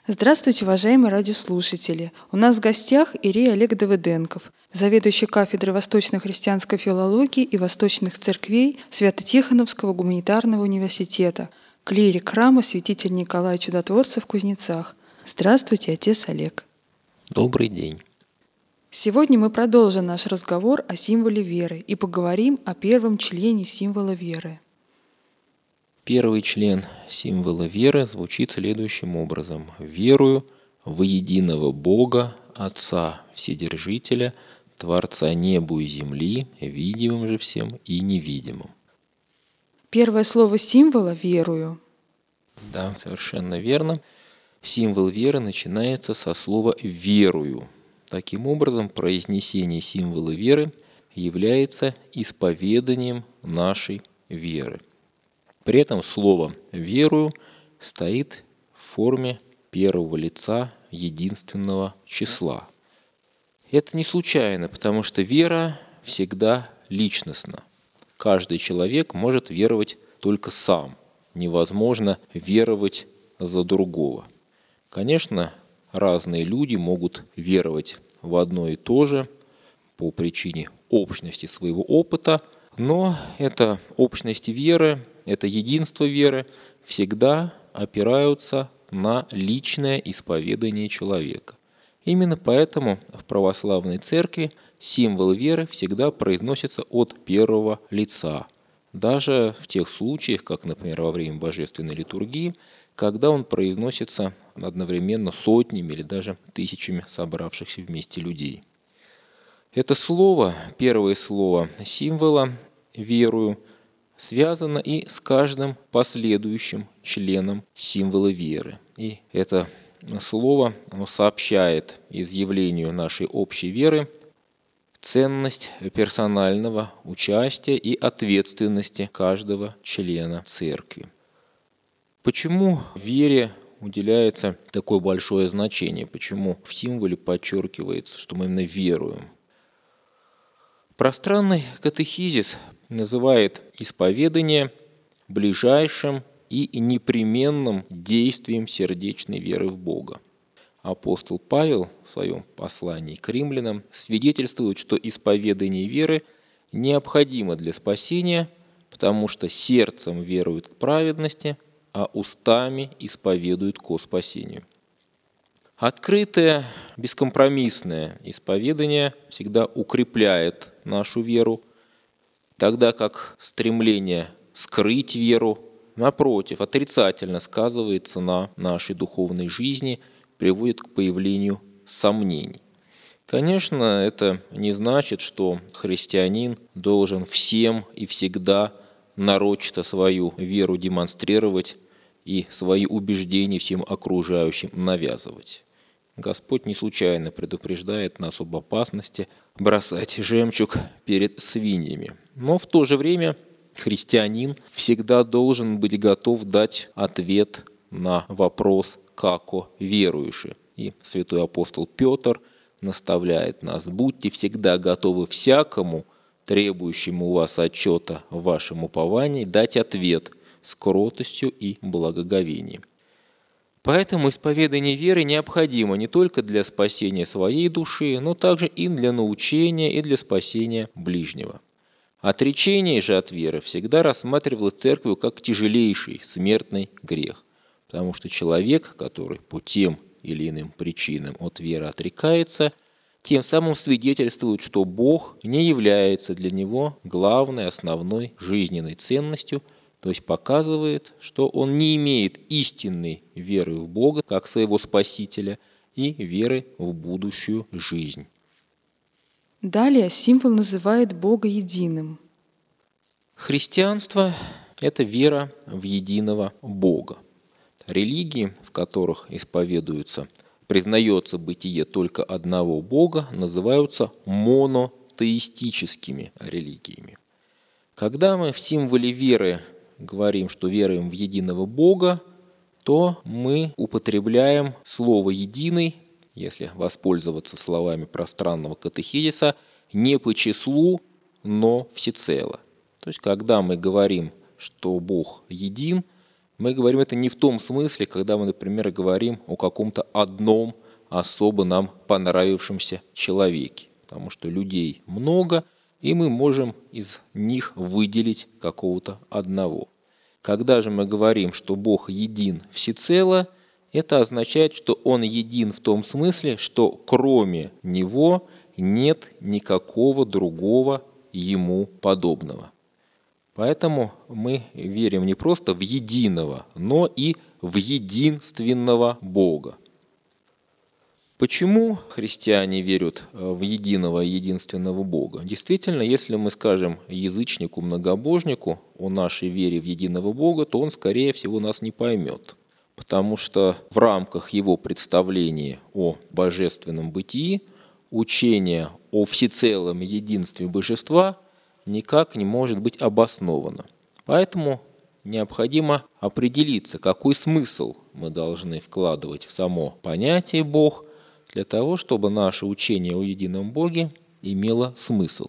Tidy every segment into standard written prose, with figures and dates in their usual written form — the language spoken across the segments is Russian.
Здравствуйте, уважаемые радиослушатели! У нас в гостях Ирий Олег Давыденков, заведующий кафедрой восточно-христианской филологии и восточных церквей Свято-Тихоновского гуманитарного университета, клирик храма святитель Николай Чудотворца в Кузнецах. Здравствуйте, отец Олег! Добрый день! Сегодня мы продолжим наш разговор о символе веры и поговорим о первом члене символа веры. Первый член символа веры звучит следующим образом. «Верую во единого Бога, Отца Вседержителя, Творца небу и земли, видимым же всем и невидимым». Первое слово символа «верую». Да, совершенно верно. Символ веры начинается со слова «верую». Таким образом, произнесение символа веры является исповеданием нашей веры. При этом слово «верую» стоит в форме первого лица единственного числа. Это не случайно, потому что вера всегда личностна. Каждый человек может веровать только сам. Невозможно веровать за другого. Конечно, разные люди могут веровать в одно и то же по причине общности своего опыта, но эта общность веры, это единство веры всегда опираются на личное исповедание человека. Именно поэтому в православной церкви символ веры всегда произносится от первого лица. Даже в тех случаях, как, например, во время божественной литургии, когда он произносится одновременно сотнями или даже тысячами собравшихся вместе людей. Это слово, первое слово символа «верую», связано и с каждым последующим членом символа веры. И это слово сообщает изъявлению нашей общей веры ценность персонального участия и ответственности каждого члена церкви. Почему вере уделяется такое большое значение? Почему в символе подчеркивается, что мы именно веруем? Пространный катехизис называет исповедание ближайшим и непременным действием сердечной веры в Бога. Апостол Павел в своем послании к римлянам свидетельствует, что исповедание веры необходимо для спасения, потому что сердцем веруют к праведности, а устами исповедуют ко спасению. Открытое, бескомпромиссное исповедание всегда укрепляет нашу веру, тогда как стремление скрыть веру, напротив, отрицательно сказывается на нашей духовной жизни, приводит к появлению сомнений. Конечно, это не значит, что христианин должен всем и всегда нарочито свою веру демонстрировать и свои убеждения всем окружающим навязывать. Господь не случайно предупреждает нас об опасности бросать жемчуг перед свиньями. Но в то же время христианин всегда должен быть готов дать ответ на вопрос «како верующий». И святой апостол Петр наставляет нас: «Будьте всегда готовы всякому, требующему у вас отчета в вашем уповании, дать ответ с кротостью и благоговением». Поэтому исповедание веры необходимо не только для спасения своей души, но также и для научения, и для спасения ближнего. Отречение же от веры всегда рассматривалось церковью как тяжелейший смертный грех, потому что человек, который по тем или иным причинам от веры отрекается, тем самым свидетельствует, что Бог не является для него главной, основной жизненной ценностью, то есть показывает, что он не имеет истинной веры в Бога как своего Спасителя и веры в будущую жизнь. Далее символ называет Бога единым. Христианство – это вера в единого Бога. Религии, в которых признается бытие только одного Бога, называются монотеистическими религиями. Когда мы в символе веры говорим, что веруем в единого Бога, то мы употребляем слово «единый», если воспользоваться словами пространного катехизиса, не по числу, но всецело. То есть, когда мы говорим, что Бог един, Мы говорим это не в том смысле, когда мы, например, говорим о каком-то одном особо нам понравившемся человеке, потому что людей много, и мы можем из них выделить какого-то одного. Когда же мы говорим, что Бог един всецело, это означает, что Он един в том смысле, что кроме Него нет никакого другого Ему подобного. Поэтому мы верим не просто в единого, но и в единственного Бога. Почему христиане верят в единого и единственного Бога? Действительно, если мы скажем язычнику, многобожнику о нашей вере в единого Бога, то он, скорее всего, нас не поймет. Потому что в рамках его представления о божественном бытии учение о всецелом единстве божества никак не может быть обосновано. Поэтому необходимо определиться, какой смысл мы должны вкладывать в само понятие «Бог», для того, чтобы наше учение о едином Боге имело смысл.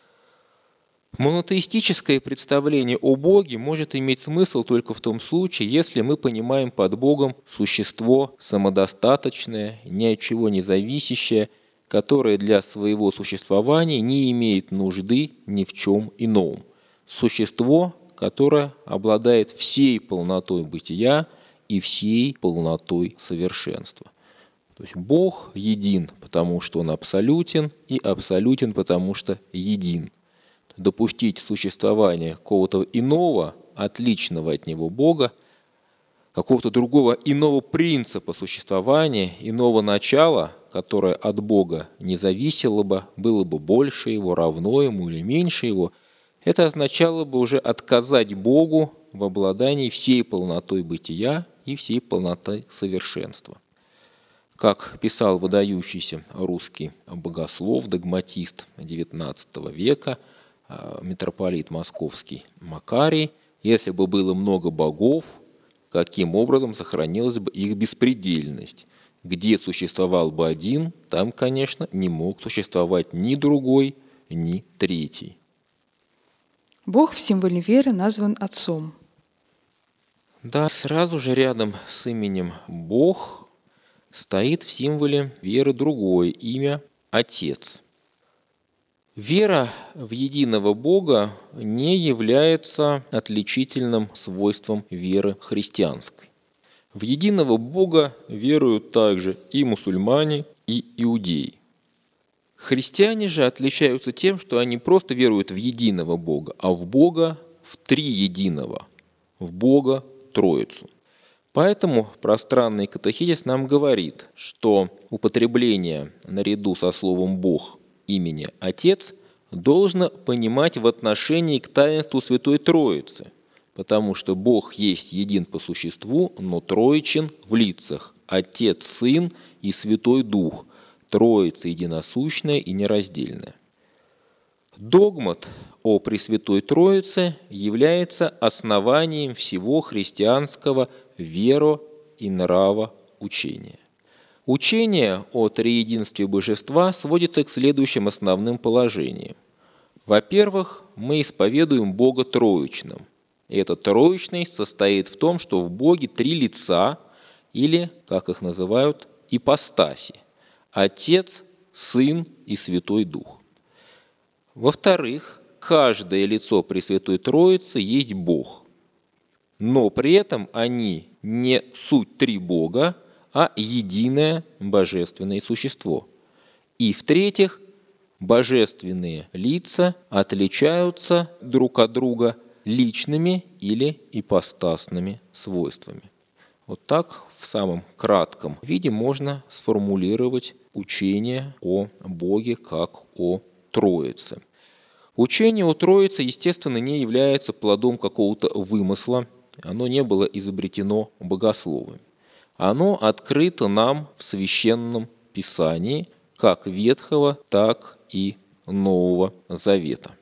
Монотеистическое представление о Боге может иметь смысл только в том случае, если мы понимаем под Богом существо самодостаточное, ни от чего не зависящее, которое для своего существования не имеет нужды ни в чем ином. Существо, которое обладает всей полнотой бытия и всей полнотой совершенства. То есть Бог един, потому что Он абсолютен, и абсолютен, потому что един. Допустить существование какого-то иного, отличного от Него Бога, какого-то другого иного принципа существования, иного начала, которое от Бога не зависело бы, было бы больше Его, равно Ему или меньше Его, это означало бы уже отказать Богу в обладании всей полнотой бытия и всей полнотой совершенства. Как писал выдающийся русский богослов, догматист XIX века, митрополит московский Макарий, если бы было много богов, каким образом сохранилась бы их беспредельность? Где существовал бы один, там, конечно, не мог существовать ни другой, ни третий. Бог в символе веры назван Отцом. Да, сразу же рядом с именем Бог стоит в символе веры другое имя – Отец. Вера в единого Бога не является отличительным свойством веры христианской. В единого Бога веруют также и мусульмане, и иудеи. Христиане же отличаются тем, что они просто веруют в единого Бога, а в Бога в триединого, в Бога Троицу. Поэтому пространный катехизис нам говорит, что употребление наряду со словом «Бог» имени «Отец» должно понимать в отношении к таинству Святой Троицы, потому что Бог есть един по существу, но троичен в лицах – Отец, Сын и Святой Дух, Троица единосущная и нераздельная. Догмат о Пресвятой Троице является основанием всего христианского веро- и нравоучения. Учение о триединстве Божества сводится к следующим основным положениям. Во-первых, мы исповедуем Бога троичным. И эта троичность состоит в том, что в Боге три лица, или, как их называют, ипостаси – Отец, Сын и Святой Дух. Во-вторых, каждое лицо Пресвятой Троицы есть Бог, но при этом они не суть три Бога, а единое божественное существо. И в-третьих, божественные лица отличаются друг от друга личными или ипостасными свойствами. Вот так в самом кратком виде можно сформулировать учение о Боге как о Троице. Учение о Троице, естественно, не является плодом какого-то вымысла, оно не было изобретено богословами. Оно открыто нам в Священном Писании, как Ветхого, так и Нового Завета.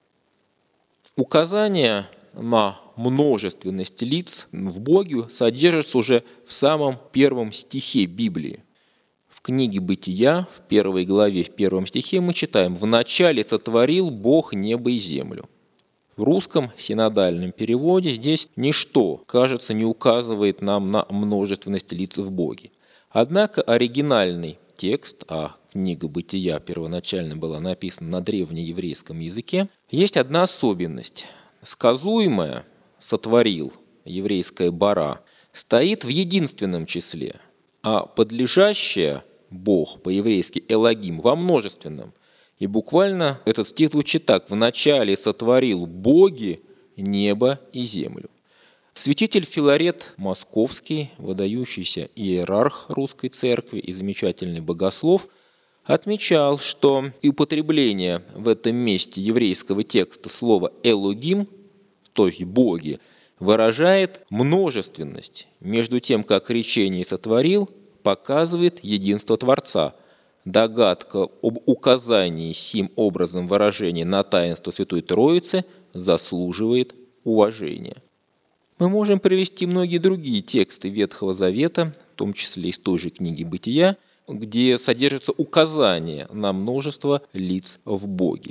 Указание на множественность лиц в Боге содержится уже в самом первом стихе Библии. В книге Бытия, в 1 главе, в 1 стихе мы читаем: «Вначале сотворил Бог небо и землю». В русском синодальном переводе здесь ничто, кажется, не указывает нам на множественность лиц в Боге. Однако оригинальный текст, а книга «Бытия» первоначально была написана на древнееврейском языке, есть одна особенность. Сказуемое «сотворил» еврейская «бара» стоит в единственном числе, а подлежащее «Бог» по-еврейски «элогим» во множественном. И буквально этот стих звучит так: «Вначале сотворил боги небо и землю». Святитель Филарет Московский, выдающийся иерарх русской церкви и замечательный богослов, отмечал, что и употребление в этом месте еврейского текста слова «элогим», то есть «боги», выражает множественность, между тем, как речение «сотворил» показывает единство Творца. Догадка об указании сим образом выражения на таинство Святой Троицы заслуживает уважения. Мы можем привести многие другие тексты Ветхого Завета, в том числе из той же книги «Бытия», где содержится указание на множество лиц в Боге.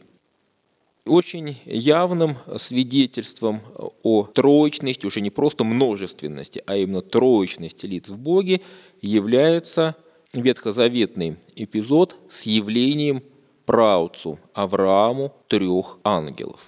Очень явным свидетельством о троичности, уже не просто множественности, а именно троичности лиц в Боге является ветхозаветный эпизод с явлением праотцу Аврааму 3 ангелов.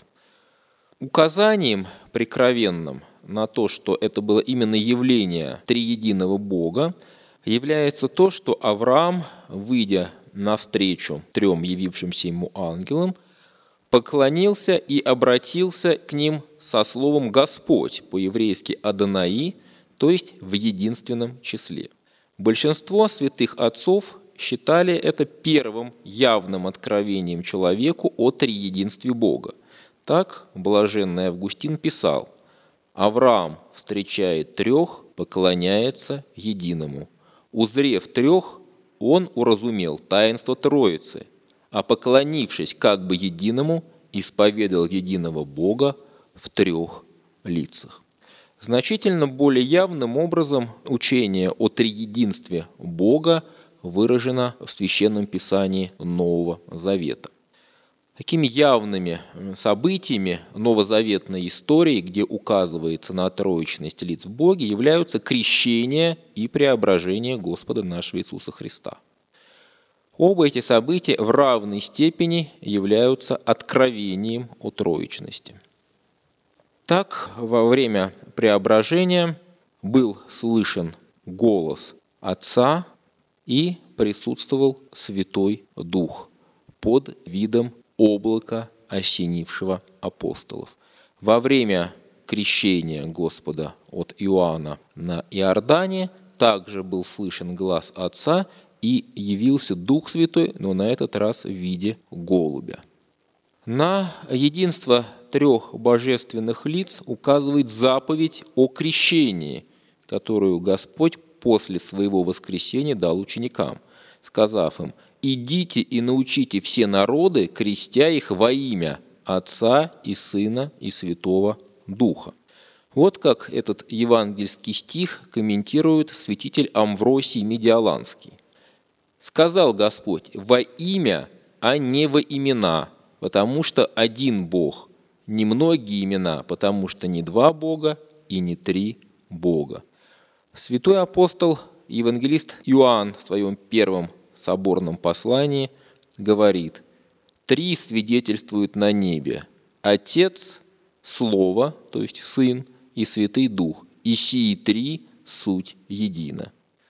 Указанием прикровенным на то, что это было именно явление триединого Бога, является то, что Авраам, выйдя навстречу 3 явившимся ему ангелам, поклонился и обратился к ним со словом «Господь», по-еврейски «Адонаи», то есть в единственном числе. Большинство святых отцов считали это первым явным откровением человеку о триединстве Бога. Так блаженный Августин писал: «Авраам встречает 3, поклоняется единому. Узрев 3, он уразумел таинство Троицы, а поклонившись как бы единому, исповедал единого Бога в 3 лицах». Значительно более явным образом учение о триединстве Бога выражено в Священном Писании Нового Завета. Такими явными событиями новозаветной истории, где указывается на троичность лиц в Боге, являются крещение и преображение Господа нашего Иисуса Христа. Оба эти события в равной степени являются откровением о троичности. Так, во время преображения был слышен голос Отца и присутствовал Святой Дух под видом облака, осенившего апостолов. Во время крещения Господа от Иоанна на Иордане также был слышен глас Отца и явился Дух Святой, но на этот раз в виде голубя. На единство 3 божественных лиц указывает заповедь о крещении, которую Господь после своего воскресения дал ученикам, сказав им: «Идите и научите все народы, крестя их во имя Отца и Сына и Святого Духа». Вот как этот евангельский стих комментирует святитель Амвросий Медиаланский. «Сказал Господь: во имя, а не во имена, потому что один Бог, не многие имена, потому что не 2 Бога и не 3 Бога». Святой апостол, евангелист Иоанн в своем первом соборном послании говорит: 3 свидетельствуют на небе: Отец, Слово, то есть Сын, и Святый Дух, и сии 3 суть едино.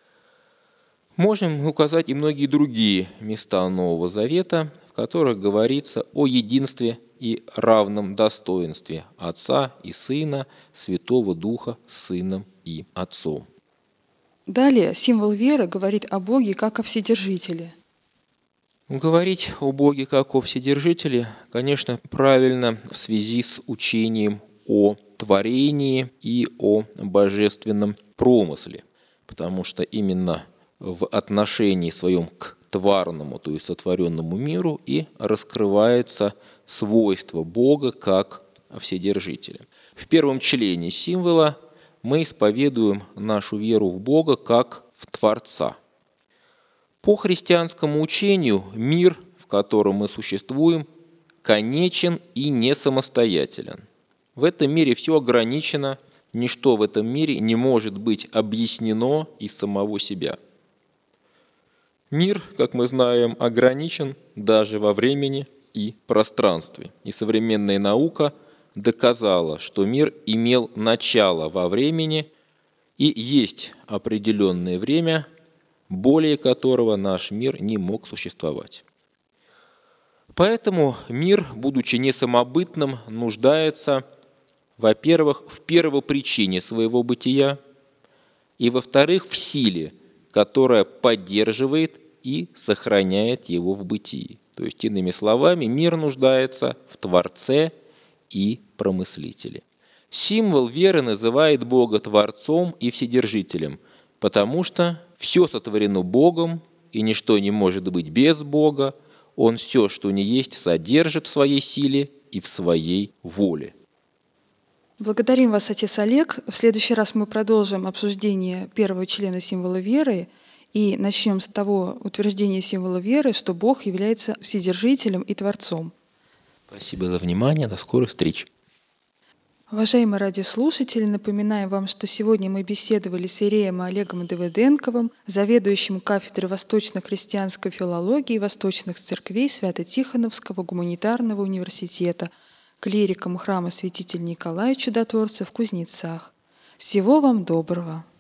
Можем указать и многие другие места Нового Завета, в которых говорится о единстве и равном достоинстве Отца и Сына, Святого Духа с Сыном и Отцом. Далее символ веры говорит о Боге как о Вседержителе. Говорить о Боге как о Вседержителе, конечно, правильно в связи с учением о творении и о божественном промысле, потому что именно в отношении своем к тварному, то есть сотворенному миру, и раскрывается свойство Бога как Вседержителя. В первом члене символа мы исповедуем нашу веру в Бога как в Творца. По христианскому учению мир, в котором мы существуем, конечен и не самостоятелен. В этом мире все ограничено, ничто в этом мире не может быть объяснено из самого себя. Мир, как мы знаем, ограничен даже во времени и пространстве. И современная наука доказала, что мир имел начало во времени и есть определенное время, более которого наш мир не мог существовать. Поэтому мир, будучи не самобытным, нуждается, во-первых, в первопричине своего бытия, и, во-вторых, в силе, которая поддерживает и сохраняет его в бытии. То есть, иными словами, мир нуждается в Творце и Промыслителе. Символ веры называет Бога Творцом и Вседержителем, потому что все сотворено Богом, и ничто не может быть без Бога. Он все, что не есть, содержит в своей силе и в своей воле. Благодарим вас, отец Олег. В следующий раз мы продолжим обсуждение первого члена символа веры и начнем с того утверждения символа веры, что Бог является Вседержителем и Творцом. Спасибо за внимание. До скорых встреч. Уважаемые радиослушатели, напоминаем вам, что сегодня мы беседовали с иереем Олегом Давыденковым, заведующим кафедрой восточно-христианской филологии восточных церквей Свято-Тихоновского гуманитарного университета, клириком храма Святителя Николая Чудотворца в Кузнецах. Всего вам доброго!